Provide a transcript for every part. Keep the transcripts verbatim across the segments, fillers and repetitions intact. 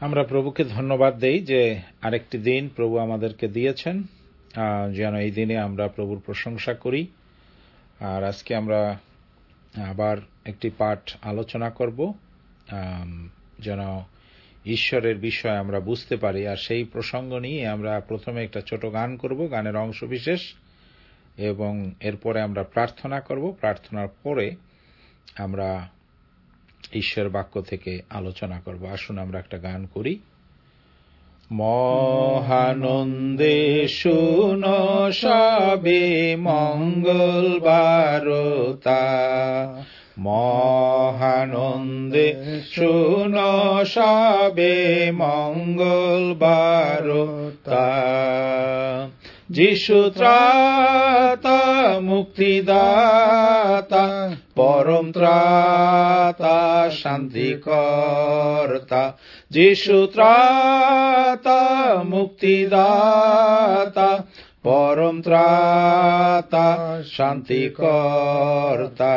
আমরা প্রভুকে ধন্যবাদ দেই যে আরেকটি দিন প্রভু আমাদেরকে দিয়েছেন, যেন এই দিনে আমরা প্রভুর প্রশংসা করি। আর আজকে আমরা আবার একটি পাঠ আলোচনা করব, যেন ঈশ্বরের বিষয় আমরা বুঝতে পারি। আর সেই প্রসঙ্গ নিয়ে আমরা প্রথমে একটা ছোট গান করব, গানের অংশ বিশেষ, এবং এরপরে আমরা প্রার্থনা করব। প্রার্থনার পরে আমরা ঈশ্বর বাক্য থেকে আলোচনা করব। আসুন আমরা একটা গান করি। মহানন্দে শুনো সবে মঙ্গল বারতা, মহানন্দে শুনো সবে মঙ্গল বারতা। যিশু ত্রাতা মুক্তিদাতা, পরম ত্রাতা শান্তিকর্তা। যিশু ত্রাতা মুক্তিদাতা, পরম ত্রাতা শান্তিকর্তা।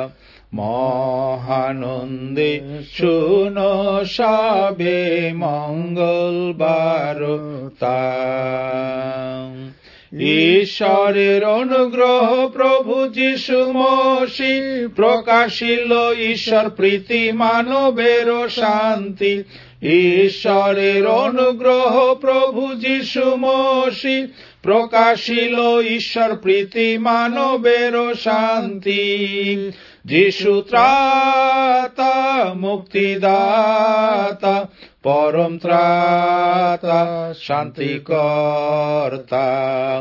মহানন্দে শুনো সবে মঙ্গল বারতা। ঈশ্বরের অনুগ্রহ প্রভু যিশু মসীহ প্রকাশিল, ঈশ্বর প্রীতি মানবের শান্তি। ঈশ্বরের অনুগ্রহ প্রভু যিশু মসীহ প্রকাশিল, ঈশ্বর প্রীতি মানবের শান্তি। যিশু ত্রাতা মুক্তিদাতা, পরম ত্রাতা শান্তিকর্তা।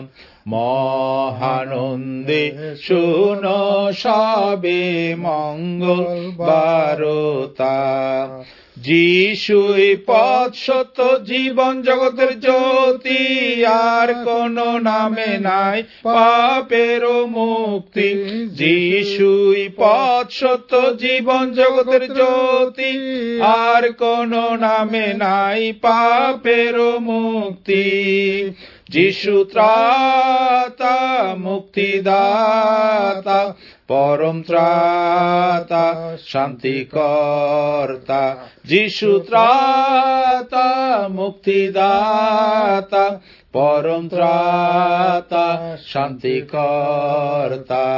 মহানন্দে শুনো সবে মঙ্গল বারতা। যিশুই পথ সত্য জীবন জগতের জ্যোতি, আর কোন নামে নাই পাপের মুক্তি। যিশুই পথ সত্য জীবন জগতের জ্যোতি, আর কোন নামে নাই পাপের মুক্তি। যিশু ত্রাতা মুক্তিদাতা, পরম ত্রাতা শান্তিকর্তা। যিশু ত্রাতা মুক্তিদাতা, পরম ত্রাতা শান্তিকর্তা।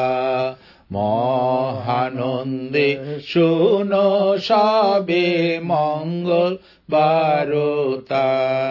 মহানন্দে শুনো সবে মঙ্গল বারতা।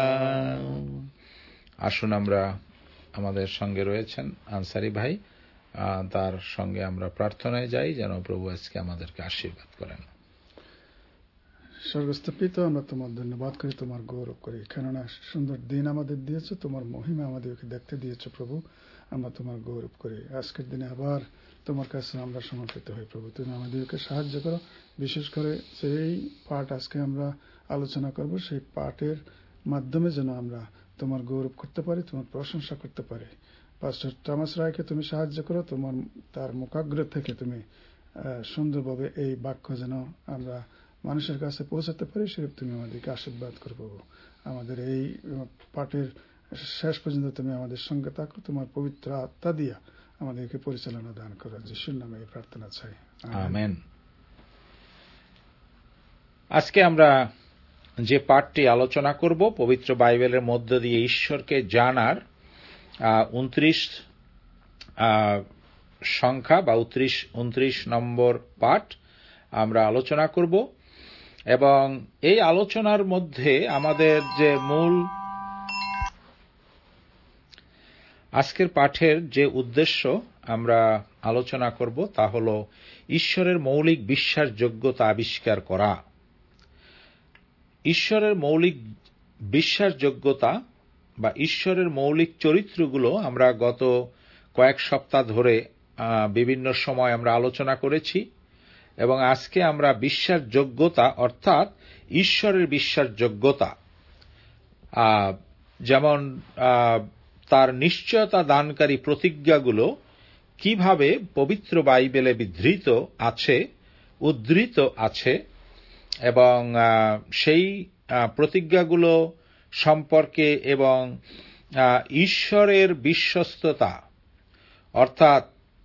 আসুন আমরা, আমাদের সঙ্গে রয়েছেন আনসারি ভাই, তার সঙ্গে আমরা প্রার্থনায় যাই যেন প্রভু আজকে আমাদেরকে আশীর্বাদ করেন। স্বর্গস্থ পিতা, আমরা তোমার ধন্যবাদ করি, তোমার গৌরব করি, কেননা সুন্দর দিন আমাদের দিয়েছো, তোমার মহিমা আমাদেরকে দেখতে দিয়েছো প্রভু। আমরা তোমার গৌরব করি। আজকের দিনে আবার তোমার কাছে আমরা সমর্পিত হই প্রভু। তুমি আমাদেরকে সাহায্য করো, বিশেষ করে সেই পাঠ আজকে আমরা আলোচনা করব, সেই পাঠের মাধ্যমে যেন আমরা তোমার গৌরব করতে পারি, তোমার প্রশংসা করতে পারি। পাস্টর টমাস রায়কে তুমি সাহায্য করো, তোমার তার মুখাগ্র থেকে তুমি সুন্দরভাবে এই বাক্য যেন আমরা মানুষের কাছে পৌঁছাতে পারি, সেরূপ তুমি আমাদেরকে আশীর্বাদ করবো। আমাদের এই পাঠের শেষ পর্যন্ত তুমি আমাদের সঙ্গে থাকো, তোমার পবিত্র আত্মা দিয়া আমাদেরকে পরিচালনা দান করো। যিশুর নামে এই প্রার্থনা চাই, আমেন। আজকে আমরা যে পাঠটি আলোচনা করব, পবিত্র বাইবেলের মধ্য দিয়ে ঈশ্বরকে জানার উনত্রিশ সংখ্যা বা উনত্রিশ উনত্রিশ নম্বর পাঠ আমরা আলোচনা করব। এবং এই আলোচনার মধ্যে আমাদের যে মূল আজকের পাঠের যে উদ্দেশ্য আমরা আলোচনা করব তা হল ঈশ্বরের মৌলিক বিশ্বাসযোগ্যতা আবিষ্কার করা। ঈশ্বরের মৌলিক বিশ্বাসযোগ্যতা বা ঈশ্বরের মৌলিক চরিত্রগুলো আমরা গত কয়েক সপ্তাহ ধরে বিভিন্ন সময় আমরা আলোচনা করেছি, এবং আজকে আমরা বিশ্বাসযোগ্যতা অর্থাৎ ঈশ্বরের বিশ্বাসযোগ্যতা, যেমন তার নিশ্চয়তা দানকারী প্রতিজ্ঞাগুলো কিভাবে পবিত্র বাইবেলে বিধৃত আছে, উদ্ধৃত আছে, এবং সেই প্রতিজ্ঞাগুলো সম্পর্কে এবং ঈশ্বরের বিশ্বস্ততা অর্থাৎ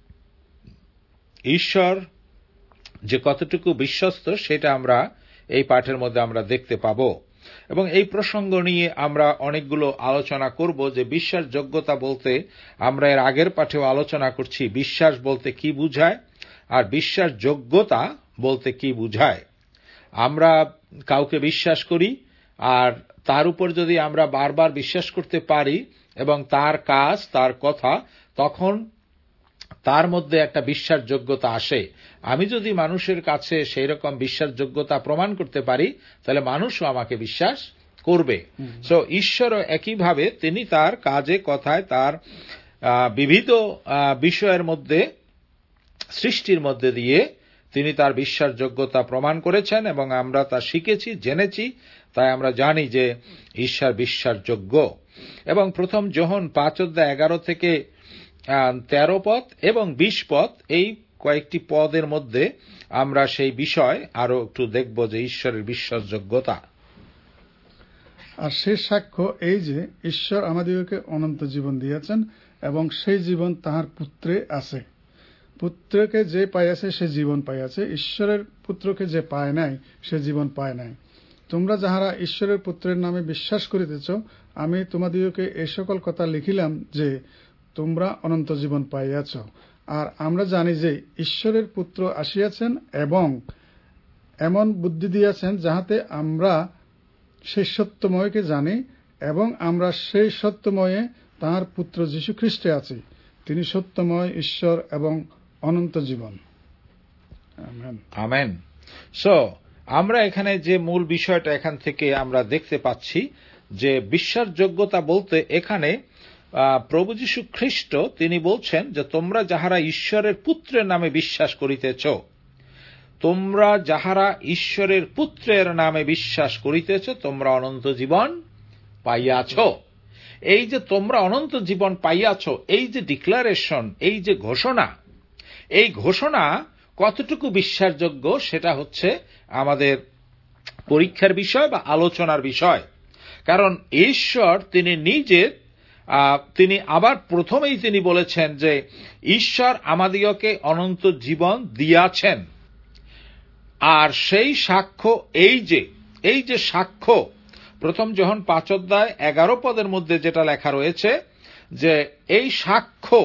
ঈশ্বর যে কতটুকু বিশ্বস্ত সেটা আমরা এই পাঠের মধ্যে আমরা দেখতে পাব। এবং এই প্রসঙ্গ নিয়ে আমরা অনেকগুলো আলোচনা করব যে বিশ্বাসযোগ্যতা বলতে আমরা এর আগের পাঠেও আলোচনা করছি বিশ্বাস বলতে কি বুঝায় আর বিশ্বাসযোগ্যতা বলতে কি বুঝায়। আমরা কাউকে বিশ্বাস করি আর তার উপর যদি আমরা বারবার বিশ্বাস করতে পারি এবং তার কাজ তার কথা, তখন তার মধ্যে একটা বিশ্বাসযোগ্যতা আসে। আমি যদি মানুষের কাছে সেই রকম বিশ্বাসযোগ্যতা প্রমাণ করতে পারি তাহলে মানুষও আমাকে বিশ্বাস করবে। সো ঈশ্বরও একইভাবে তিনি তার কাজে কথায় তার বিবিধ বিষয়ের মধ্যে সৃষ্টির মধ্যে দিয়ে তিনি তার বিশ্বাসযোগ্যতা প্রমাণ করেছেন এবং আমরা তা শিখেছি, জেনেছি, তাই আমরা জানি যে ঈশ্বর বিশ্বাসযোগ্য। এবং প্রথম যোহন পাঁচ অধ্যায় এগারো থেকে তেরো পদ এবং বিশ পদ, এই কয়েকটি পদের মধ্যে আমরা সেই বিষয় আরো একটু দেখব যে ঈশ্বরের বিশ্বাসযোগ্যতা। আর সে সাক্ষ্য এই যে ঈশ্বর আমাদেরকে অনন্ত জীবন দিয়েছেন এবং সেই জীবন তাহার পুত্রে আছে। পুত্রকে যে পাইয়াছে সে জীবন পাইয়াছে, ঈশ্বরের পুত্রকে যে পায় নাই সে জীবন পায় নাই। তোমরা যাহারা ঈশ্বরের পুত্রের নামে বিশ্বাস করিতেছ, আমি তোমাদিগকে এই সকল কথা লিখিলাম যে তোমরা অনন্ত জীবন পাইয়াছ। আর আমরা জানি যে ঈশ্বরের পুত্র আসিয়াছেন এবং এমন বুদ্ধি দিয়াছেন যাহাতে আমরা সেই সত্যময়কে জানি এবং আমরা সেই সত্যময়ে তাঁর পুত্র যীশু খ্রিস্টে আছি। তিনি সত্যময় ঈশ্বর এবং অনন্ত জীবন। আমেন। আমেন। সো আমরা এখানে যে মূল বিষয়টা এখান থেকে আমরা দেখতে পাচ্ছি যে বিশ্বাসযোগ্যতা বলতে এখানে প্রভু যীশু খ্রিস্ট তিনি বলছেন যে তোমরা যাহারা ঈশ্বরের পুত্রের নামে বিশ্বাস করিতেছ, তোমরা যাহারা ঈশ্বরের পুত্রের নামে বিশ্বাস করিতেছ তোমরা অনন্ত জীবন পাইয়াছ। এই যে তোমরা অনন্ত জীবন পাইয়াছ, এই যে ডিক্লারেশন, এই যে ঘোষণা, এই ঘোষণা কতটুকু বিশ্বাসযোগ্য সেটা হচ্ছে আমাদের পরীক্ষার বিষয় বা আলোচনার বিষয়। কারণ ঈশ্বর তিনি নিজে তিনি আবার প্রথমেই তিনি বলেছেন যে ঈশ্বর আমাদিগকে অনন্ত জীবন দিয়াছেন। আর সেই সাক্ষ্য এই যে এই যে সাক্ষ্য প্রথম যোহন পাঁচ অধ্যায় এগারো পদের মধ্যে যেটা লেখা রয়েছে যে এই সাক্ষ্য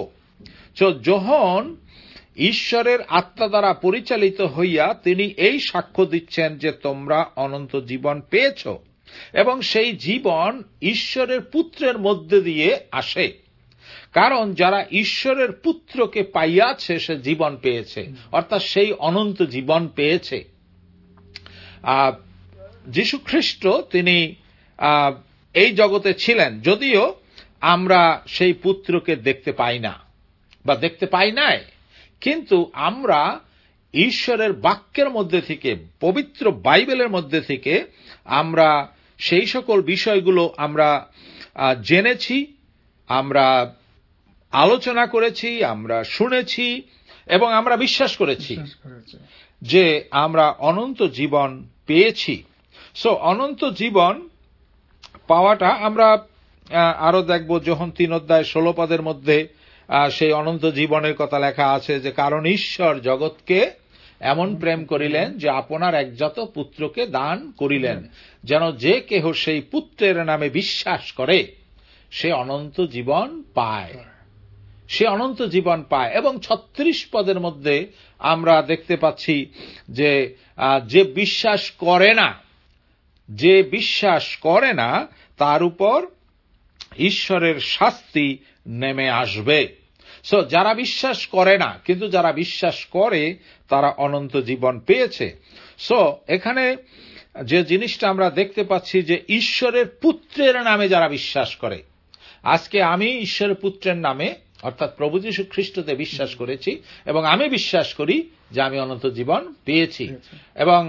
যোহন ঈশ্বরের আত্মা দ্বারা পরিচালিত হইয়া তিনি এই সাক্ষ্য দিচ্ছেন যে তোমরা অনন্ত জীবন পেয়েছ এবং সেই জীবন ঈশ্বরের পুত্রের মধ্যে দিয়ে আসে। কারণ যারা ঈশ্বরের পুত্রকে পাইয়াছে সে জীবন পেয়েছে, অর্থাৎ সেই অনন্ত জীবন পেয়েছে। যীশু খ্রিস্ট তিনি এই জগতে ছিলেন, যদিও আমরা সেই পুত্রকে দেখতে পাই না বা দেখতে পাই নাই, কিন্তু আমরা ঈশ্বরের বাক্যের মধ্যে থেকে, পবিত্র বাইবেলের মধ্যে থেকে আমরা সেই সকল বিষয়গুলো আমরা জেনেছি, আমরা আলোচনা করেছি, আমরা শুনেছি এবং আমরা বিশ্বাস করেছি যে আমরা অনন্ত জীবন পেয়েছি। সো অনন্ত জীবন পাওয়াটা আমরা আরো দেখব যখন তিন অধ্যায় ষোলো পদের মধ্যে সেই অনন্ত জীবনের কথা লেখা আছে যে কারণ ঈশ্বর জগৎকে এমন প্রেম করিলেন যে আপনার একজাত পুত্রকে দান করিলেন, যেন যে কেহ সেই পুত্রের নামে বিশ্বাস করে সে অনন্ত জীবন পায়, সে অনন্ত জীবন পায়। এবং ছত্রিশ পদের মধ্যে আমরা দেখতে পাচ্ছি যে যে বিশ্বাস করে না, যে বিশ্বাস করে না তার উপর ঈশ্বরের শাস্তি নেমে আসবে। সো যারা বিশ্বাস করে না কিন্তু যারা বিশ্বাস করে তারা অনন্ত জীবন পেয়েছে। সো এখানে যে জিনিসটা আমরা দেখতে পাচ্ছি যে ঈশ্বরের পুত্রের নামে যারা বিশ্বাস করে, আজকে আমি ঈশ্বরের পুত্রের নামে অর্থাৎ প্রভু যীশু খ্রিস্টতে বিশ্বাস করেছি এবং আমি বিশ্বাস করি যে আমি অনন্ত জীবন পেয়েছি। এবং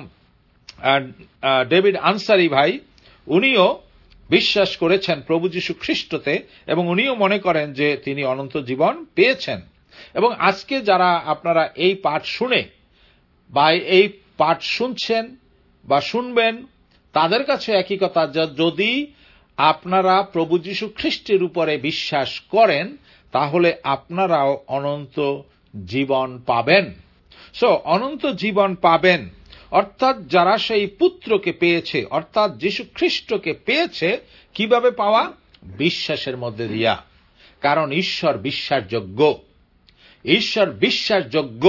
ডেভিড আনসারি ভাই উনিও বিশ্বাস করেছেন প্রভু যীশু খ্রিস্টতে এবং উনিও মনে করেন যে তিনি অনন্ত জীবন পেয়েছেন। এবং আজকে যারা আপনারা এই পাঠ শুনে বা এই পাঠ শুনছেন বা শুনবেন তাদের কাছে একই কথা, যদি আপনারা প্রভু যীশু খ্রিস্টের উপরে বিশ্বাস করেন তাহলে আপনারাও অনন্ত জীবন পাবেন। সো অনন্ত জীবন পাবেন অর্থাৎ যারা সেই পুত্রকে পেয়েছে, অর্থাৎ যীশু খ্রিস্টকে পেয়েছে, কিভাবে পাওয়া? বিশ্বাসের মধ্যে দিয়া। কারণ ঈশ্বর বিশ্বাসযোগ্য, ঈশ্বর বিশ্বাসযোগ্য।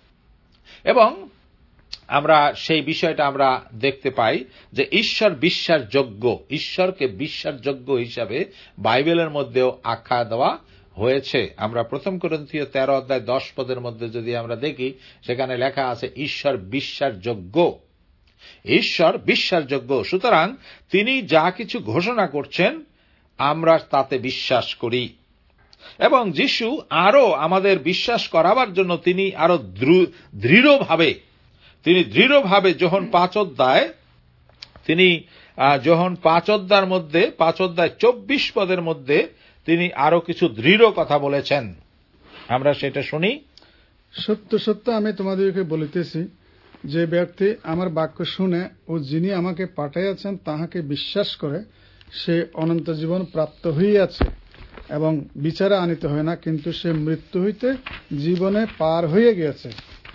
এবং আমরা সেই বিষয়টা আমরা দেখতে পাই যে ঈশ্বর বিশ্বাসযোগ্য, ঈশ্বরকে বিশ্বাসযোগ্য হিসাবে বাইবেলের মধ্যেও আখ্যা দেওয়া হয়েছে। আমরা প্রথম করিন্থীয় তেরো অধ্যায় দশ পদের মধ্যে যদি আমরা দেখি, সেখানে লেখা আছে ঈশ্বর বিশ্বাসযোগ্য, ঈশ্বর বিশ্বাসযোগ্য। সুতরাং তিনি যা কিছু ঘোষণা করছেন আমরা তাতে বিশ্বাস করি। এবং যিশু আরো আমাদের বিশ্বাস করাবার জন্য তিনি আরো দৃঢ়ভাবে তিনি দৃঢ়ভাবে যোহন পাঁচ অধ্যায় তিনি যোহন পাঁচ অধ্যায়ের মধ্যে পাঁচ অধ্যায় চব্বিশ পদের মধ্যে তিনি আরো কিছু দৃঢ় কথা বলেছেন। আমরা সেটা শুনি। সত্য সত্য আমি তোমাদেরকে বলিতেছি, যে ব্যক্তি আমার বাক্য শুনে ও যিনি আমাকে পাঠাইয়াছেন তাহাকে বিশ্বাস করে, সে অনন্ত জীবন প্রাপ্ত হইয়াছে এবং বিচারে আনিত হয় না, কিন্তু সে মৃত্যু হইতে জীবনে পার হইয়া গিয়াছে।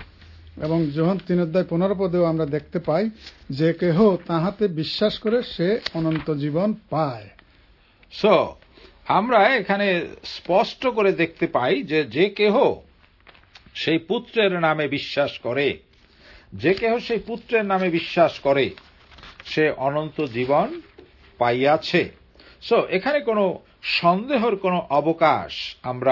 এবং যখন তিন অধ্যায় পনেরো পদেও আমরা দেখতে পাই, যে কেহ তাহাতে বিশ্বাস করে সে অনন্ত জীবন পায়। সো আমরা এখানে স্পষ্ট করে দেখতে পাই যে যে কেহ সেই পুত্রের নামে বিশ্বাস করে, যে কেহ সেই পুত্রের নামে বিশ্বাস করে সে অনন্ত জীবন পাইয়াছে। সো এখানে কোনো সন্দেহের কোনো অবকাশ আমরা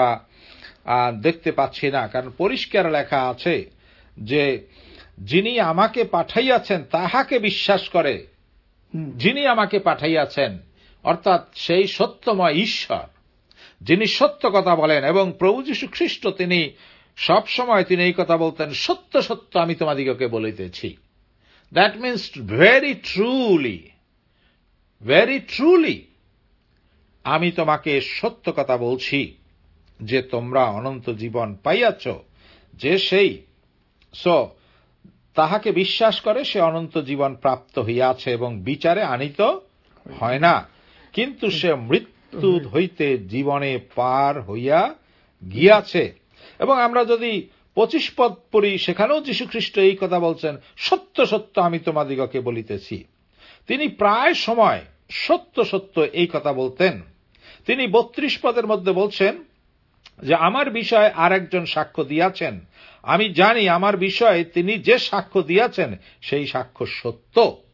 দেখতে পাচ্ছি না, কারণ পরিষ্কার লেখা আছে যে যিনি আমাকে পাঠাইয়াছেন তাহাকে বিশ্বাস করে, যিনি আমাকে পাঠাইয়াছেন অর্থাৎ সেই সত্যময় ঈশ্বর, যিনি সত্য কথা বলেন। এবং প্রভু যীশু খ্রিস্ট তিনি সব সময় তিনি এই কথা বলতেন, সত্য সত্য আমি তোমাদিগকে বলিতেছি। That means very truly, very truly আমি তোমাকে সত্য কথা বলছি যে তোমরা অনন্ত জীবন পাইয়াছ। যে সেই সো তাহাকে বিশ্বাস করে সে অনন্ত জীবন প্রাপ্ত হইয়াছে এবং বিচারে আনিত হয় না, কিন্তু সে মৃত্যু হইতে জীবনে পার হইয়া গিয়াছে। এবং আমরা যদি পঁচিশ পদ পড়ি, সেখানেও যীশু খ্রিস্ট এই কথা বলছেন, সত্য সত্য আমি তোমাদিগকে বলিতেছি। তিনি প্রায় সময় সত্য সত্য এই কথা বলতেন। তিনি বত্রিশ পদের মধ্যে বলছেন যে আমার বিষয়ে আর একজন সাক্ষ্য দিয়াছেন, আমি জানি আমার বিষয়ে তিনি যে সাক্ষ্য দিয়াছেন সেই সাক্ষ্য সত্য,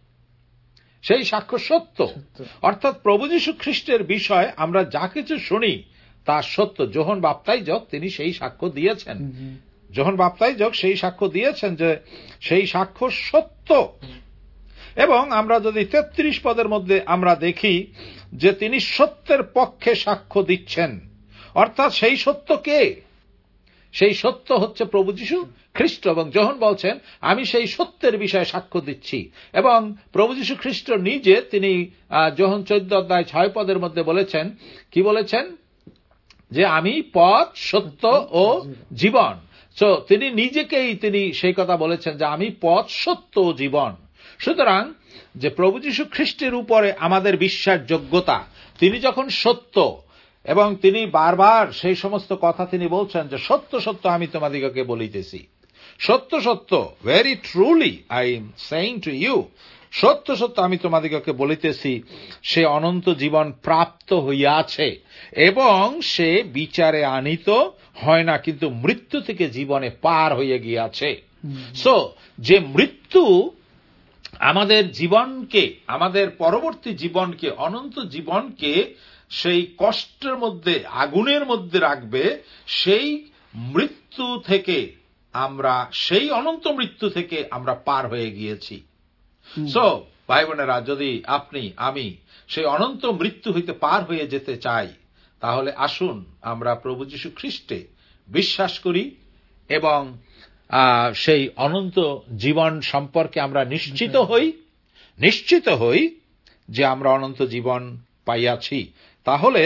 সেই সাক্ষ্য সত্য। অর্থাৎ প্রভু যীশু খ্রিস্টের বিষয়ে আমরা যা কিছু শুনি তা সত্য। যোহন বাপ্তাইজক তিনি সেই সাক্ষ্য দিয়েছেন, যোহন বাপ্তাইজক সেই সাক্ষ্য দিয়েছেন যে সেই সাক্ষ্য সত্য। এবং আমরা যদি তেত্রিশ পদের মধ্যে আমরা দেখি যে তিনি সত্যের পক্ষে সাক্ষ্য দিচ্ছেন, অর্থাৎ সেই সত্য কে? সেই সত্য হচ্ছে প্রভু যীশু খ্রিস্ট। এবং যখন বলছেন আমি সেই সত্যের বিষয়ে সাক্ষ্য দিচ্ছি, এবং প্রভু যীশু খ্রিস্ট নিজে তিনি যখন চোদ্দ অধ্যায় ছয় পদের মধ্যে বলেছেন, কি বলেছেন? যে আমি পথ সত্য ও জীবন। তো তিনি নিজেকেই তিনি সেই কথা বলেছেন যে আমি পথ সত্য ও জীবন। সুতরাং যে প্রভু যীশু খ্রিস্টের উপরে আমাদের বিশ্বাসযোগ্যতা, তিনি যখন সত্য, এবং তিনি বারবার সেই সমস্ত কথা তিনি বলছেন যে সত্য সত্য আমি তোমাদিগকে বলিতেছি, সত্য সত্য, very truly I am saying to you, সত্য সত্য আমি তোমাদিগকে বলিতেছি, সে অনন্ত জীবন প্রাপ্ত হইয়াছে এবং সে বিচারে আনিত হয় না, কিন্তু মৃত্যু থেকে জীবনে পার হয়ে গিয়াছে। সো যে মৃত্যু আমাদের জীবনকে, আমাদের পরবর্তী জীবনকে, অনন্ত জীবনকে সেই কষ্টের মধ্যে, আগুনের মধ্যে রাখবে, সেই মৃত্যু থেকে আমরা, সেই অনন্ত মৃত্যু থেকে আমরা পার হয়ে গিয়েছি। সো ভাই বোনেরা, যদি আপনি আমি সেই অনন্ত মৃত্যু হইতে পার হয়ে যেতে চাই, তাহলে আসুন আমরা প্রভু যীশু খ্রিস্টে বিশ্বাস করি এবং সেই অনন্ত জীবন সম্পর্কে আমরা নিশ্চিত হই, নিশ্চিত হই যে আমরা অনন্ত জীবন পাইয়াছি। তাহলে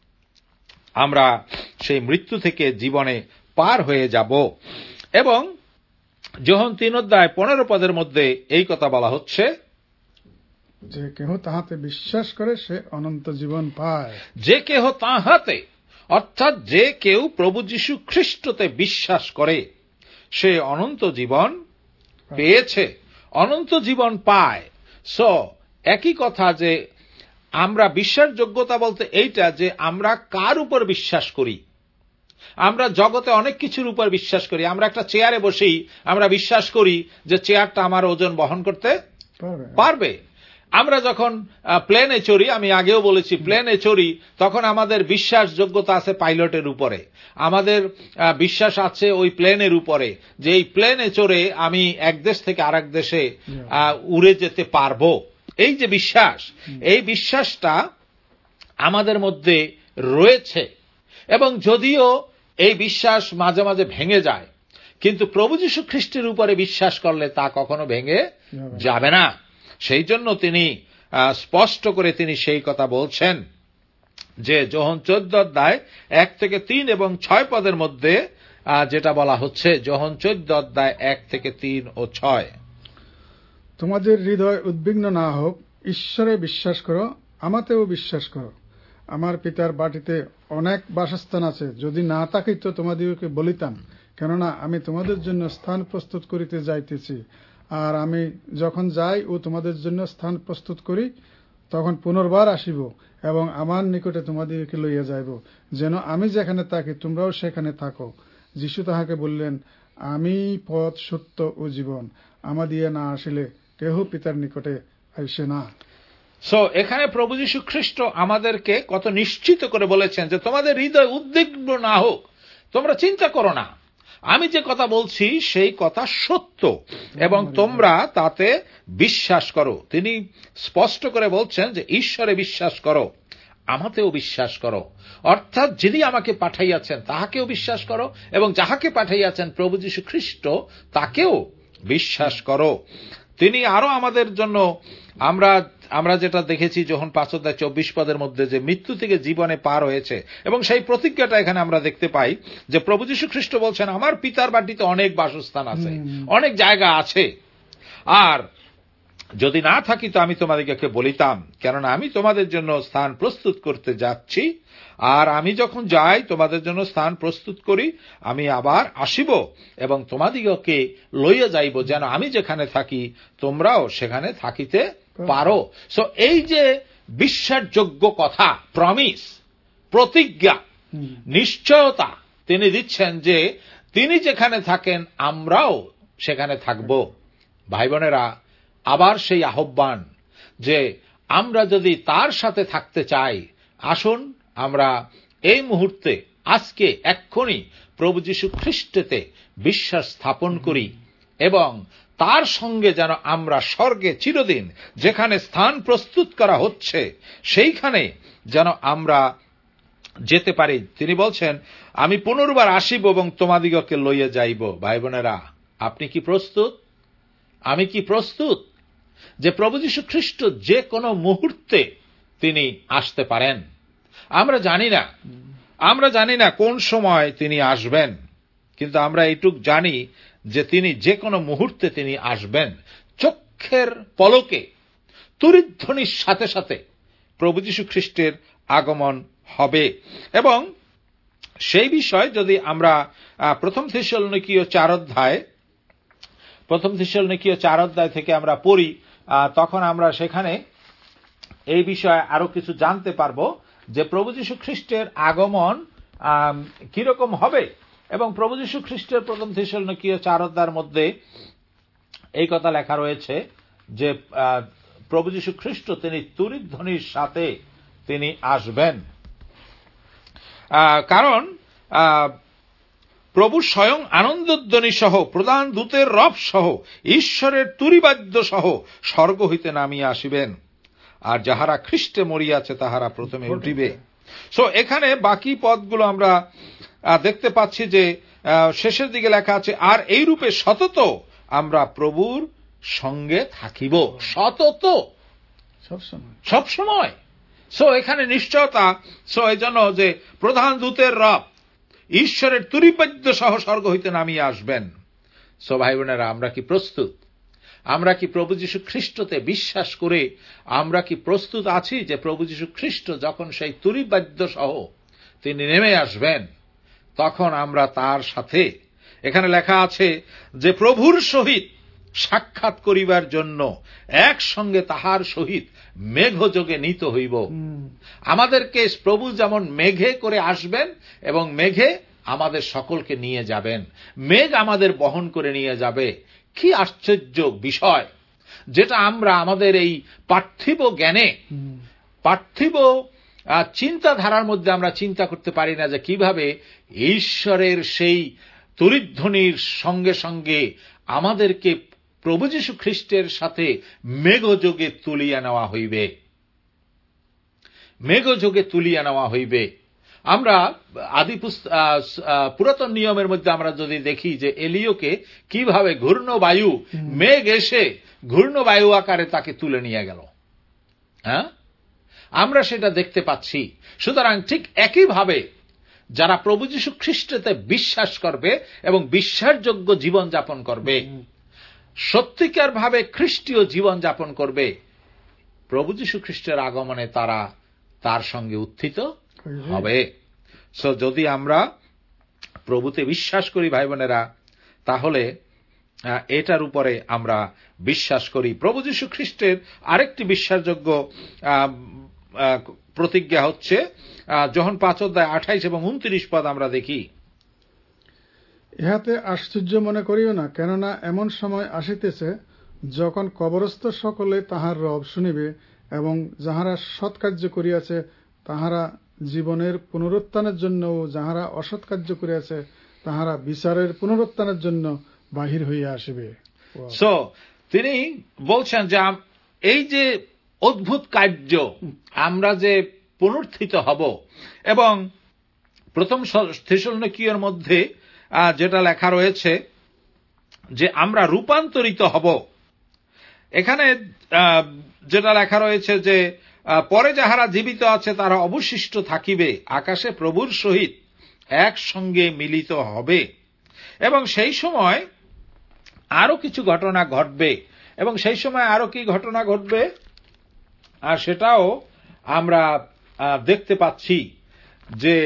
আমরা সেই মৃত্যু থেকে জীবনে পার হয়ে যাব। এবং যখন তিন অধ্যায় পনেরো পদের মধ্যে এই কথা বলা হচ্ছে, যে কেহ তাহাতে বিশ্বাস করে সে অনন্ত জীবন পায়। যে কেহ তাহাতে, অর্থাৎ যে কেউ প্রভু যীশু খ্রিস্টতে বিশ্বাস করে সে অনন্ত জীবন পেয়েছে, অনন্ত জীবন পায়। সো একই কথা যে আমরা বিশ্বাসযোগ্যতা বলতে এইটা যে আমরা কার উপর বিশ্বাস করি। আমরা জগতে অনেক কিছুর উপর বিশ্বাস করি। আমরা একটা চেয়ারে বসেই আমরা বিশ্বাস করি যে চেয়ারটা আমার ওজন বহন করতে পারবে। আমরা যখন প্লেনে চড়ি, আমি আগেও বলেছি, প্লেনে চড়ি, তখন আমাদের বিশ্বাসযোগ্যতা আছে পাইলটের উপরে, আমাদের বিশ্বাস আছে ওই প্লেনের উপরে যে এই প্লেনে চড়ে আমি এক দেশ থেকে আরেক দেশে উড়ে যেতে পারবো। এই যে বিশ্বাস, এই বিশ্বাসটা আমাদের মধ্যে রয়েছে। এবং যদিও এই বিশ্বাস মাঝে মাঝে ভেঙে যায়, কিন্তু প্রভু যীশু খ্রিস্টের উপরে বিশ্বাস করলে তা কখনো ভেঙে যাবে না। সেই জন্য তিনি স্পষ্ট করে তিনি সেই কথা বলছেন যে যোহন চোদ্দ অধ্যায় এক থেকে তিন এবং ছয় পদের মধ্যে যেটা বলা হচ্ছে, যোহন চোদ্দ অধ্যায় এক থেকে তিন ও ছয়। তোমাদের হৃদয় উদ্বিগ্ন না হোক, ঈশ্বরে বিশ্বাস করো, আমাতেও বিশ্বাস করো। আমার পিতার বাটিতে অনেক বাসস্থান আছে, যদি না থাকিত তোমাদিগকে বলিতাম, কেননা আমি তোমাদের জন্য স্থান প্রস্তুত করিতে যাইতেছি। আর আমি যখন যাই ও তোমাদের জন্য স্থান প্রস্তুত করি, তখন পুনর্বার আসিব এবং আমার নিকটে তোমাদিগকে লইয়া যাইব, যেন আমি যেখানে থাকি তোমরাও সেখানে থাকো। যীশু তাহাকে বললেন, আমি পথ, সত্য ও জীবন, আমা দিয়ে না আসিলে কেহ পিতার নিকটে আইসে না। সো এখানে প্রভু যীশু খ্রিস্ট আমাদেরকে কত নিশ্চিত করে বলেছেন যে তোমাদের হৃদয় উদ্বিগ্ন না হোক, তোমরা চিন্তা করো না, আমি যে কথা বলছি সেই কথা সত্য এবং তোমরা তাতে বিশ্বাস করো। তিনি স্পষ্ট করে বলছেন যে ঈশ্বরে বিশ্বাস করো, আমাতেও বিশ্বাস করো। অর্থাৎ যিনি আমাকে পাঠাইয়াছেন তাহাকেও বিশ্বাস করো এবং যাহাকে পাঠাইয়াছেন প্রভু যীশু খ্রিস্ট তাকেও বিশ্বাস করো। তিনি আরো আমাদের জন্য আমরা আমরা যেটা দেখেছি যখন পাঁচ অধ্যায় চব্বিশ পদের মধ্যে যে মৃত্যু থেকে জীবনে পার হয়েছে, এবং সেই প্রতিজ্ঞাটা এখানে আমরা দেখতে পাই যে প্রভু যীশু খ্রিস্ট বলছেন আমার পিতার বাটিতে অনেক বাসস্থান আছে, অনেক জায়গা আছে, আর যদি না থাকি তো আমি তোমাদেরকে বলিতাম, কেননা আমি তোমাদের জন্য স্থান প্রস্তুত করতে যাচ্ছি। আর আমি যখন যাই তোমাদের জন্য স্থান প্রস্তুত করি, আমি আবার আসিব এবং তোমাদিগকে লইয়া যাইব, যেন আমি যেখানে থাকি তোমরাও সেখানে থাকিতে পারো। সো এই যে বিশ্বাসযোগ্য কথা, প্রমিস, প্রতিজ্ঞা, নিশ্চয়তা তিনি দিচ্ছেন যে তিনি যেখানে থাকেন আমরাও সেখানে থাকব। ভাই বোনেরা, আবার সেই আহ্বান যে আমরা যদি তার সাথে থাকতে চাই, আসুন আমরা এই মুহূর্তে আজকে এক্ষুনি প্রভু যীশু খ্রিস্টেতে বিশ্বাস স্থাপন করি এবং তার সঙ্গে যেন আমরা স্বর্গে চিরদিন যেখানে স্থান প্রস্তুত করা হচ্ছে সেইখানে যেন আমরা যেতে পারি। তিনি বলছেন আমি পুনর্বার আসিব এবং তোমাদিগকে লইয়া যাইব। ভাই বোনেরা, আপনি কি প্রস্তুত? আমি কি প্রস্তুত যে প্রভু যীশু খ্রিস্ট যে কোনো মুহূর্তে তিনি আসতে পারেন? আমরা জানি না, আমরা জানি না কোন সময় তিনি আসবেন, কিন্তু আমরা এইটুক জানি যে তিনি যে কোনো মুহূর্তে তিনি আসবেন। চক্ষের পলকে, তুরিধ্বনির সাথে সাথে প্রভু যীশু খ্রিস্টের আগমন হবে। এবং সেই বিষয় যদি আমরা প্রথম থেসসলুনিকীয় চার অধ্যায় প্রথম থেসসলুনিকীয় চার অধ্যায় থেকে আমরা পড়ি, তখন আমরা সেখানে এই বিষয়ে আরো কিছু জানতে পারব যে প্রভু যীশু খ্রিস্টের আগমন কিরকম হবে। এবং প্রভু যীশু খ্রিস্টের প্রথম থেসসলুনিকীয় চার অধ্যায়ের মধ্যে এই কথা লেখা রয়েছে যে প্রভু যীশু খ্রিস্ট তিনি তুরিধ্বনির সাথে তিনি আসবেন, কারণ প্রভু স্বয়ং আনন্দধ্বনি সহ, প্রধান দূতের রব সহ, ঈশ্বরের তুরিবাদ্য সহ স্বর্গ হইতে নামিয়া আসিবেন, আর যাহারা খ্রিস্টে মরিয়াছে তাহারা প্রথমে উঠিবে। সো এখানে বাকি পদগুলো আমরা দেখতে পাচ্ছি যে শেষের দিকে লেখা আছে আর এই রূপে সতত আমরা প্রভুর সঙ্গে থাকিব। সতত, সব সময়। সো এখানে নিশ্চয়তা। সো এই জন্য যে প্রধান দূতের রব ঈশ্বরের তুরিবাদ্য সহ স্বর্গ হইতে নামিয়ে আসবেন। সো ভাই বোনেরা, আমরা কি প্রস্তুত? আমরা কি প্রভু যীশু খ্রিস্টতে বিশ্বাস করে আমরা কি প্রস্তুত আছি যে প্রভু যীশু খ্রিস্ট যখন সেই তুরিবাদ্য সহ তিনি নেমে আসবেন তখন আমরা তার সাথে, এখানে লেখা আছে যে প্রভুর সহিত সাক্ষাৎ করিবার জন্য একসঙ্গে তাহার সহিত মেঘযোগে নীত হইব। আমাদেরকে প্রভু যেমন মেঘে করে আসবেন এবং মেঘে আমাদের সকলকে নিয়ে যাবেন, মেঘ আমাদের বহন করে নিয়ে যাবে। কি আশ্চর্য বিষয়, যেটা আমরা আমাদের এই পার্থিব জ্ঞানে, পার্থিব চিন্তাধারার মধ্যে আমরা চিন্তা করতে পারি না যে কিভাবে ঈশ্বরের সেই তুরিধ্বনির সঙ্গে সঙ্গে আমাদেরকে প্রভু যীশু খ্রিস্টের সাথে মেঘযোগে তুলিয়া নেওয়া হইবে, মেঘযোগে তুলিয়া নেওয়া হইবে। আমরা আদি পুরাতন নিয়মের মধ্যে আমরা যদি দেখি যে এলিয়কে কিভাবে ঘূর্ণবায়ু, মেঘ এসে ঘূর্ণবায়ু আকারে তাকে তুলে নিয়ে গেল, হ্যাঁ, আমরা সেটা দেখতে পাচ্ছি। সুতরাং ঠিক একইভাবে যারা প্রভু যীশু খ্রিস্টতে বিশ্বাস করবে এবং বিশ্বাসযোগ্য জীবন যাপন করবে, সত্যিকার ভাবে খ্রিস্টীয় জীবন যাপন করবে, প্রভু যীশু খ্রিস্টের আগমনে তারা তার সঙ্গে উত্থিত হবে। সো যদি আমরা প্রভুতে বিশ্বাস করি ভাই বোনেরা, তাহলে এটার উপরে আমরা বিশ্বাস করি। প্রভু যীশু খ্রিস্টের আরেকটি বিশ্বাসযোগ্য প্রতিজ্ঞা হচ্ছে যোহন পাঁচ অধ্যায় আঠাইশ এবং উনত্রিশ পদ আমরা দেখি, ইহাতে আশ্চর্য মনে করিও না, কেননা এমন সময় আসিতেছে যখন কবরস্থ সকলে তাহার রব শুনিবে, এবং যাহারা সৎকার্য করিয়াছে তাহারা জীবনের পুনরুত্থানের জন্য, ও যাহারা অসৎকার্য করিয়াছে তাহারা বিচারের পুনরুত্থানের জন্য বাহির হইয়া আসিবে। সো তিনি বলছেন যে এই যে অদ্ভুত কার্য, আমরা যে পুনরুত্থিত হব, এবং প্রথম থেসলোনিকীয়র মধ্যে যেটা লেখা রয়েছে যে আমরা রূপান্তরিত হব, এখানে যেটা লেখা রয়েছে যে পরে যাহারা জীবিত আছে তারা অবশিষ্ট থাকিবে, আকাশে প্রভুর সহিত একসঙ্গে মিলিত হবে, এবং সেই সময় আরো কিছু ঘটনা ঘটবে। এবং সেই সময় আরো কি ঘটনা ঘটবে, আর সেটাও আমরা দেখতে পাচ্ছি যে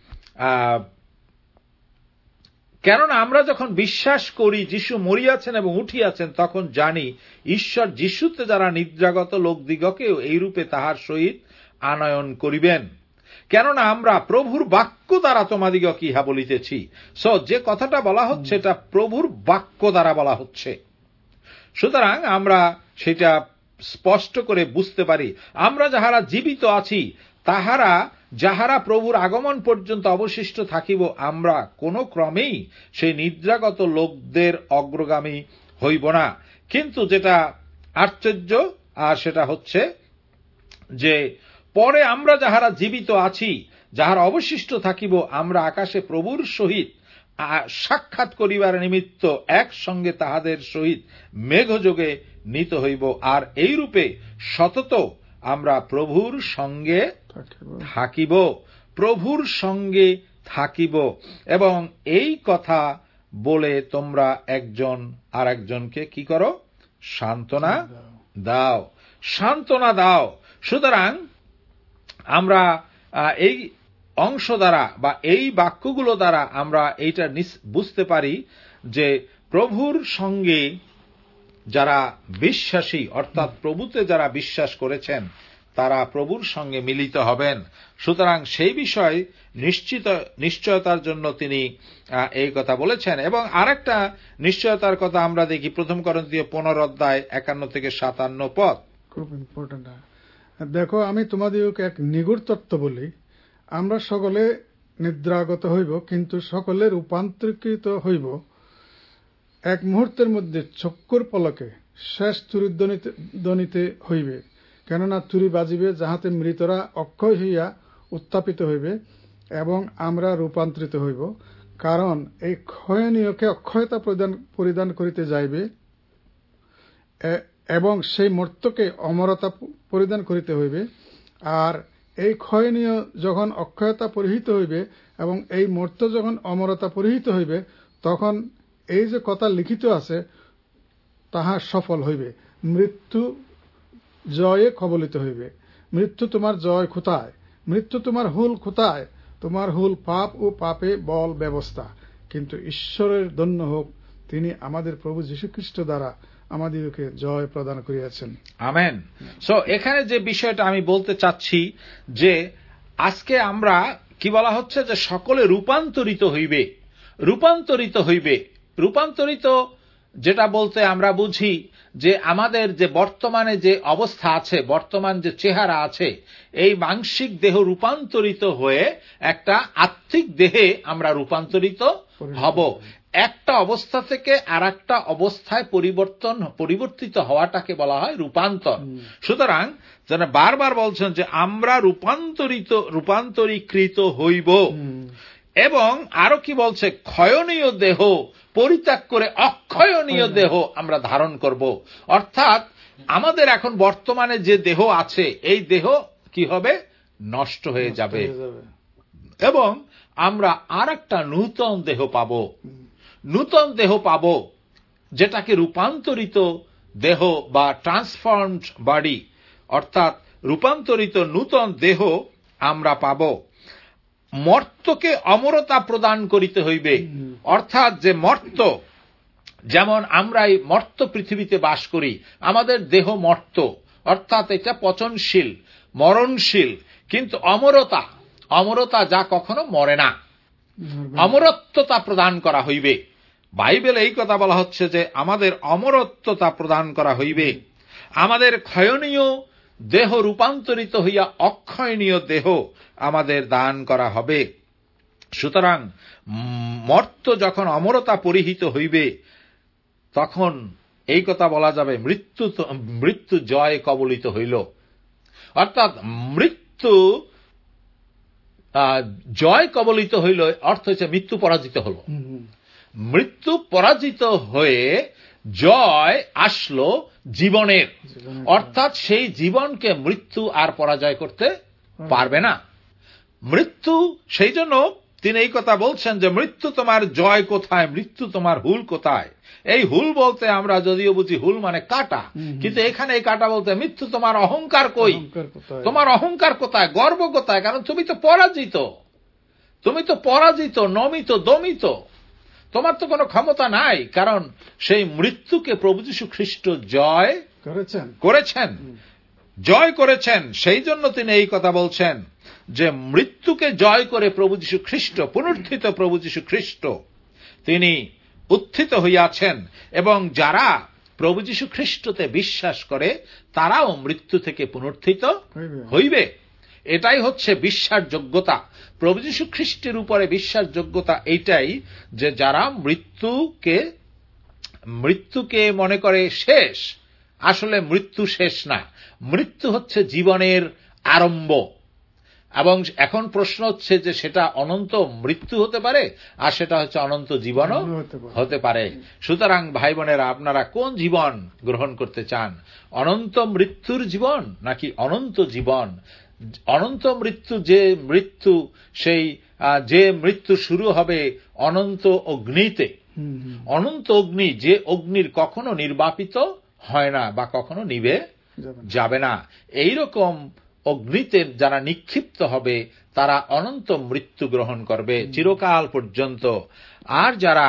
কেননা আমরা যখন বিশ্বাস করি যিশু মরিয়াছেন এবং উঠিয়াছেন, তখন জানি ঈশ্বর যিশুতে যারা নিদ্রাগত লোকদিগকেও এইরূপে তাহার সহিত আনয়ন করিবেন। কেননা আমরা প্রভুর বাক্য দ্বারা তোমাদিগকে ইহা বলিতেছি। সো যে কথাটা বলা হচ্ছে এটা প্রভুর বাক্য দ্বারা বলা হচ্ছে। সুতরাং আমরা সেটা স্পষ্ট করে বুঝতে পারি, আমরা যাহারা জীবিত আছি তাহারা যাহারা প্রভুর আগমন পর্যন্ত অবশিষ্ট থাকিব, আমরা কোনো ক্রমেই সেই নিদ্রাগত লোকদের অগ্রগামী হইব না। কিন্তু যেটা আশ্চর্য, আর সেটা হচ্ছে যে পরে আমরা যাহারা জীবিত আছি, যাহারা অবশিষ্ট থাকিব, আমরা আকাশে প্রভুর সহিত সাক্ষাৎ করিবার নিমিত্ত একসঙ্গে তাহাদের সহিত মেঘযোগে নীত হইব, আর এইরূপে সতত আমরা প্রভুর সঙ্গে থাকিব, প্রভুর সঙ্গে থাকিব। এবং এই কথা বলে তোমরা একজন আর একজনকে কি করো? সান্ত্বনা দাও, সান্ত্বনা দাও। সুতরাং আমরা এই অংশ দ্বারা বা এই বাক্যগুলো দ্বারা আমরা এইটা বুঝতে পারি যে প্রভুর সঙ্গে যারা বিশ্বাসী, অর্থাৎ প্রভুতে যারা বিশ্বাস করেছেন, তারা প্রভুর সঙ্গে মিলিত হবেন। সুতরাং সেই বিষয় নিশ্চিত নিশ্চয়তার জন্য তিনি এই কথা বলেছেন। এবং আরেকটা নিশ্চয়তার কথা আমরা দেখি প্রথম করিন্থীয় পনেরো অধ্যায় একান্ন থেকে সাতান্ন পদ। খুব ইম্পর্টেন্ট। দেখো, আমি তোমাদিগকে এক নিগুড় তত্ত্ব বলি, আমরা সকলে নিদ্রাগত হইব, কিন্তু সকলে রূপান্তরিত হইব এক মুহূর্তের মধ্যে, চক্ষুর পলকে, শেষ তুরির ধ্বনিতে হইবে। কেননা তুরি বাজিবে, যাহাতে মৃতরা অক্ষয় হইয়া উত্থাপিত হইবে এবং আমরা রূপান্তরিত হইব। কারণ এই ক্ষয়নীয়কে অক্ষয়তা পরিধান করিতে যাইবে, এবং সেই মর্ত্যকে অমরতা পরিধান করিতে হইবে। আর এই ক্ষয়নীয় যখন অক্ষয়তা পরিহিত হইবে এবং এই মর্ত্য যখন অমরতা পরিহিত হইবে, তখন এই যে কথা লিখিত আছে তাহা সফল হইবে। মৃত্যু জয়ে কবলিত হইবে। মৃত্যু তোমার জয় কোথায়? মৃত্যু তোমার হুল কোথায়? তোমার হুল পাপ ও পাপে বল ব্যবস্থা। কিন্তু ঈশ্বরের ধন্য হোক, তিনি আমাদের প্রভু যীশুখ্রিস্ট দ্বারা আমাদিগকে জয় প্রদান করিয়াছেন। আমেন। সো এখানে যে বিষয়টা আমি বলতে চাচ্ছি যে আজকে আমরা কি বলা হচ্ছে যে সকলে রূপান্তরিত হইবে, রূপান্তরিত হইবে। রূপান্তরিত যেটা বলতে আমরা বুঝি যে আমাদের যে বর্তমানে যে অবস্থা আছে, বর্তমান যে চেহারা আছে, এই মানসিক দেহ রূপান্তরিত হয়ে একটা আত্মিক দেহে আমরা রূপান্তরিত হব। একটা অবস্থা থেকে আর একটা অবস্থায় পরিবর্তন পরিবর্তিত হওয়াটাকে বলা হয় রূপান্তর। সুতরাং যারা বারবার বলছেন যে আমরা রূপান্তরিত রূপান্তরীকৃত হইব, এবং আরো কি বলছে, ক্ষয়নীয় দেহ পরিত্যাগ করে অক্ষয়নীয় দেহ আমরা ধারণ করব। অর্থাৎ আমাদের এখন বর্তমানে যে দেহ আছে, এই দেহ কি হবে? নষ্ট হয়ে যাবে, এবং আমরা আর একটা নূতন দেহ পাব, নূতন দেহ পাব, যেটাকে রূপান্তরিত দেহ বা ট্রান্সফর্মড বডি, অর্থাৎ রূপান্তরিত নূতন দেহ আমরা পাব। মর্ত্যকে অমরতা প্রদান করিতে হইবে, অর্থাৎ যে মর্ত্য, যেমন আমরা এই মর্ত্য পৃথিবীতে বাস করি, আমাদের দেহ মর্ত্য, অর্থাৎ এটা পচনশীল, মরণশীল, কিন্তু অমরতা, অমরতা যা কখনো মরে না, অমরত্বতা প্রদান করা হইবে। বাইবেলে এই কথা বলা হচ্ছে যে আমাদের অমরত্বতা প্রদান করা হইবে, আমাদের ক্ষয়নীয় দেহ রূপান্তরিত হইয়া অক্ষয়নীয় দেহ আমাদের দান করা হবে। সুতরাং মর্ত্য যখন অমরতা পরিহিত হইবে, তখন এই কথা বলা যাবে মৃত্যু মৃত্যু জয় কবলিত হইল, অর্থাৎ মৃত্যু জয় কবলিত হইল, অর্থ হচ্ছে মৃত্যু পরাজিত হল। মৃত্যু পরাজিত হয়ে জয় আসলো জীবনের, অর্থাৎ সেই জীবনকে মৃত্যু আর পরাজয় করতে পারবে না। মৃত্যু, সেই জন্য তিনি এই কথা বলছেন যে মৃত্যু তোমার জয় কোথায়, মৃত্যু তোমার হুল কোথায়। এই হুল বলতে আমরা যদিও বুঝি হুল মানে কাটা, কিন্তু এখানে এই কাটা বলতে মৃত্যু তোমার অহংকার কই, তোমার অহংকার কোথায়, গর্ব কোথায়, কারণ তুমি তো পরাজিত, তুমি তো পরাজিত, নমিত, দমিত, তোমার তো কোনো ক্ষমতা নাই, কারণ সেই মৃত্যুকে প্রভু যীশু খ্রিস্ট জয় করেছেন করেছেন জয় করেছেন। সেই জন্য তিনি এই কথা বলছেন যে মৃত্যুকে জয় করে প্রভু যীশু খ্রিস্ট, পুনরুত্থিত প্রভু যীশু খ্রিস্ট, তিনি উত্থিত হইয়াছেন, এবং যারা প্রভু যীশু খ্রিস্টতে বিশ্বাস করে তারাও মৃত্যু থেকে পুনরুত্থিত হইবে। এটাই হচ্ছে বিশ্বাসযোগ্যতা, প্রভু যীশু খ্রিস্টের উপরে বিশ্বাসযোগ্যতা এইটাই যে যারা মৃত্যুকে মৃত্যুকে মনে করে শেষ, আসলে মৃত্যু শেষ না, মৃত্যু হচ্ছে জীবনের আরম্ভ। এবং এখন প্রশ্ন হচ্ছে যে সেটা অনন্ত মৃত্যু হতে পারে, আর সেটা হচ্ছে অনন্ত জীবনও হতে পারে। সুতরাং ভাই বোনেরা, আপনারা কোন জীবন গ্রহণ করতে চান? অনন্ত মৃত্যুর জীবন নাকি অনন্ত জীবন? অনন্ত মৃত্যু, যে মৃত্যু, সেই যে মৃত্যু শুরু হবে অনন্ত অগ্নিতে, অনন্ত অগ্নি, যে অগ্নির কখনো নির্বাপিত হয় না বা কখনো নিভে যাবে না, এইরকম অগ্নিতে যারা নিক্ষিপ্ত হবে তারা অনন্ত মৃত্যু গ্রহণ করবে চিরকাল পর্যন্ত। আর যারা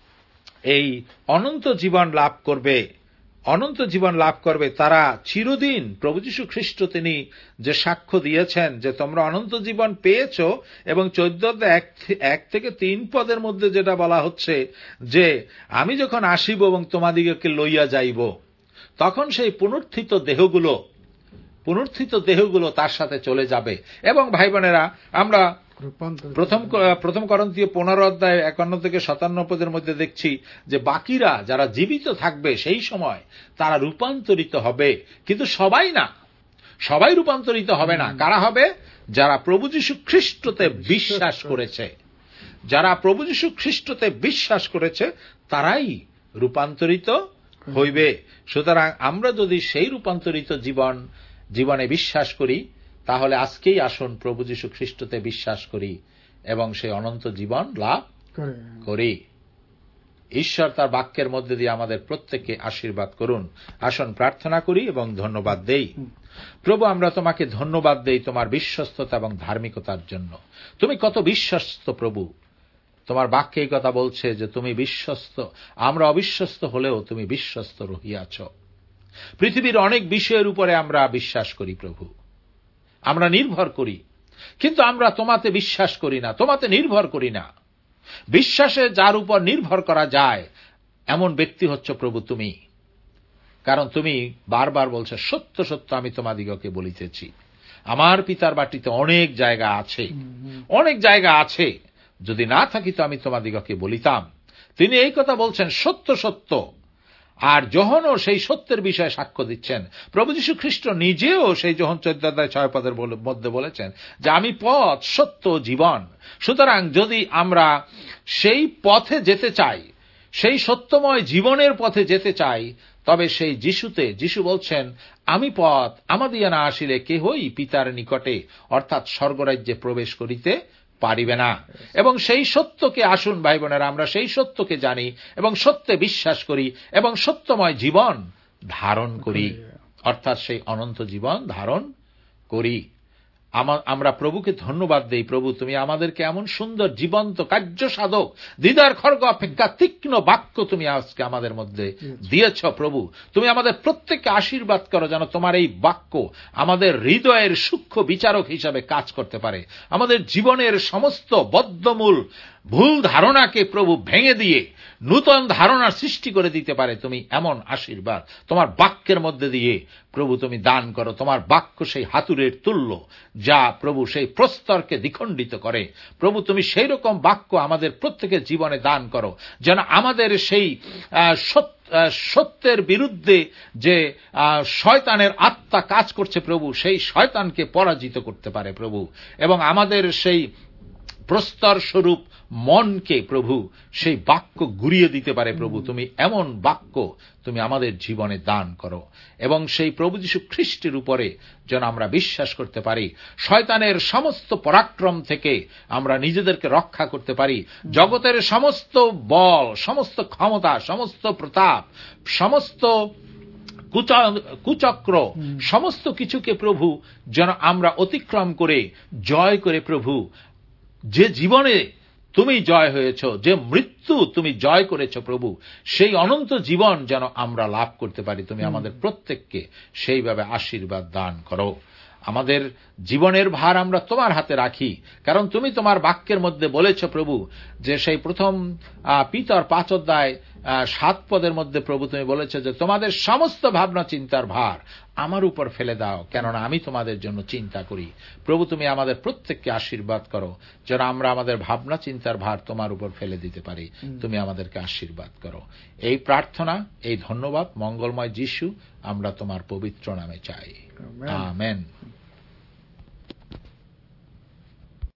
এই অনন্ত জীবন লাভ করবে, অনন্ত জীবন লাভ করবে, তারা চিরদিন, প্রভু যীশু খ্রিস্ট তিনি যে সাক্ষ্য দিয়েছেন যে তোমরা অনন্ত জীবন পেয়েছ, এবং চোদ্দ এক থেকে তিন পদের মধ্যে যেটা বলা হচ্ছে যে আমি যখন আসিব এবং তোমাদিগকে লইয়া যাইব, তখন সেই পুনরুত্থিত দেহগুলো পুনরুত্থিত দেহগুলো তার সাথে চলে যাবে। এবং ভাই বোনেরা, আমরা প্রথম প্রথম করন্থীয় পনেরো অধ্যায় একান্ন থেকে সাতান্ন পদের মধ্যে দেখছি যে বাকিরা যারা জীবিত থাকবে সেই সময় তারা রূপান্তরিত হবে, কিন্তু সবাই না, সবাই রূপান্তরিত হবে না। কারা হবে? যারা প্রভু যীশু খ্রিস্টতে বিশ্বাস করেছে, যারা প্রভু যীশু খ্রিস্টতে বিশ্বাস করেছে তারাই রূপান্তরিত হইবে। সুতরাং আমরা যদি সেই রূপান্তরিত জীবন জীবনে বিশ্বাস করি, তাহলে আজকেই আসুন প্রভু যীশু খ্রিস্টতে বিশ্বাস করি এবং সেই অনন্ত জীবন লাভ করি। ঈশ্বর তার বাক্যের মধ্যে দিয়ে আমাদের প্রত্যেককে আশীর্বাদ করুন। আসুন প্রার্থনা করি এবং ধন্যবাদ দেই। প্রভু, আমরা তোমাকে ধন্যবাদ দেই তোমার বিশ্বস্ততা এবং ধার্মিকতার জন্য। তুমি কত বিশ্বস্ত প্রভু, তোমার বাক্যে এই কথা বলছে যে তুমি বিশ্বস্ত, আমরা অবিশ্বস্ত হলেও তুমি বিশ্বস্ত রহিয়াছ। পৃথিবীর অনেক বিষয়ের উপরে আমরা বিশ্বাস করি প্রভু, আমরা নির্ভর করি, কিন্তু আমরা তোমাতে বিশ্বাস করি না, তোমাতে নির্ভর করি না। বিশ্বাসে যার উপর নির্ভর করা যায় এমন ব্যক্তি হচ্ছ প্রভু তুমি, কারণ তুমি বারবার বলছো সত্য সত্য আমি তোমাদিগকে বলিতেছি। আমার পিতার বাটিতে অনেক জায়গা আছে, অনেক জায়গা আছে, যদি না থাকি তো আমি তোমাদিগকে বলিতাম। তিনি এই কথা বলছেন সত্য সত্য, আর যোহনও সেই সত্যের বিষয়ে সাক্ষ্য দিচ্ছেন। প্রভু যীশু খ্রিস্ট নিজেও সেই যোহন চৌদ্দ অধ্যায় ছয় পদের মধ্যে বলেছেন যে আমি পথ সত্য জীবন। সুতরাং যদি আমরা সেই পথে যেতে চাই, সেই সত্যময় জীবনের পথে যেতে চাই, তবে সেই যিশুতে, যিশু বলছেন আমি পথ, আমাদিয়া না আসিলে কেহই পিতার নিকটে অর্থাৎ স্বর্গরাজ্যে প্রবেশ করিতে পারিবে না। এবং সেই সত্যকে আসুন ভাই বোনেরা, আমরা সেই সত্যকে জানি এবং সত্যে বিশ্বাস করি এবং সত্যময় জীবন ধারণ করি, অর্থাৎ সেই অনন্ত জীবন ধারণ করি। আমরা প্রভুকে ধন্যবাদ দেই। প্রভু তুমি আমাদেরকে এমন সুন্দর জীবন্ত কার্য সাধক দিদার খড়গ অপেক্ষা তীক্ষ্ণ বাক্য তুমি আজকে আমাদের মধ্যে দিয়েছ। প্রভু তুমি আমাদের প্রত্যেককে আশীর্বাদ করো, যেন তোমার এই বাক্য আমাদের হৃদয়ের সূক্ষ্ম বিচারক হিসাবে কাজ করতে পারে, আমাদের জীবনের সমস্ত বদ্ধমূল ভুল ধারণাকে প্রভু ভেঙে দিয়ে নূতন ধারণার সৃষ্টি করে দিতে পারে। তুমি এমন আশীর্বাদ তোমার বাক্যের মধ্যে দিয়ে প্রভু তুমি দান করো। তোমার বাক্য সেই হাতুড়ের তুল্য, যা প্রভু সেই প্রস্তরকে দ্বিখণ্ডিত করে। প্রভু তুমি সেই রকম বাক্য আমাদের প্রত্যেকের জীবনে দান করো, যেন আমাদের সেই সত্যের বিরুদ্ধে যে শয়তানের আত্মা কাজ করছে প্রভু, সেই শয়তানকে পরাজিত করতে পারে প্রভু, এবং আমাদের সেই প্রস্তর স্বরূপ মনকে প্রভু সেই বাক্য ঘুরিয়ে দিতে পারে। প্রভু তুমি এমন বাক্য তুমি আমাদের জীবনে দান করো, এবং সেই প্রভু যীশু খ্রিস্টের উপরে যেন আমরা বিশ্বাস করতে পারি, শয়তানের সমস্ত পরাক্রম থেকে আমরা নিজেদেরকে রক্ষা করতে পারি। জগতের সমস্ত বল, সমস্ত ক্ষমতা, সমস্ত প্রতাপ, সমস্ত কুচক্র, সমস্ত কিছুকে প্রভু যেন আমরা অতিক্রম করে জয় করে প্রভু, যে জীবনে তুমি জয় হয়েছ, যে মৃত্যু তুমি জয় করেছ প্রভু, সেই অনন্ত জীবন যেন আমরা লাভ করতে পারি। তুমি আমাদের প্রত্যেককে সেইভাবে আশীর্বাদ দান করো। আমাদের জীবনের ভার আমরা তোমার হাতে রাখি, কারণ তুমি তোমার বাক্যের মধ্যে বলেছ প্রভু যে সেই প্রথম পিতর পাঁচ অধ্যায় সাত পদের মধ্যে প্রভু তুমি বলেছ যে তোমাদের সমস্ত ভাবনা চিন্তার ভার আমার উপর ফেলে দাও, কেননা আমি তোমাদের জন্য চিন্তা করি। প্রভু তুমি আমাদের প্রত্যেককে আশীর্বাদ করো, যেন আমরা আমাদের ভাবনা চিন্তার ভার তোমার উপর ফেলে দিতে পারি। তুমি আমাদেরকে আশীর্বাদ করো। এই প্রার্থনা, এই ধন্যবাদ মঙ্গলময় যিশু আমরা তোমার পবিত্র নামে চাই, আমেন।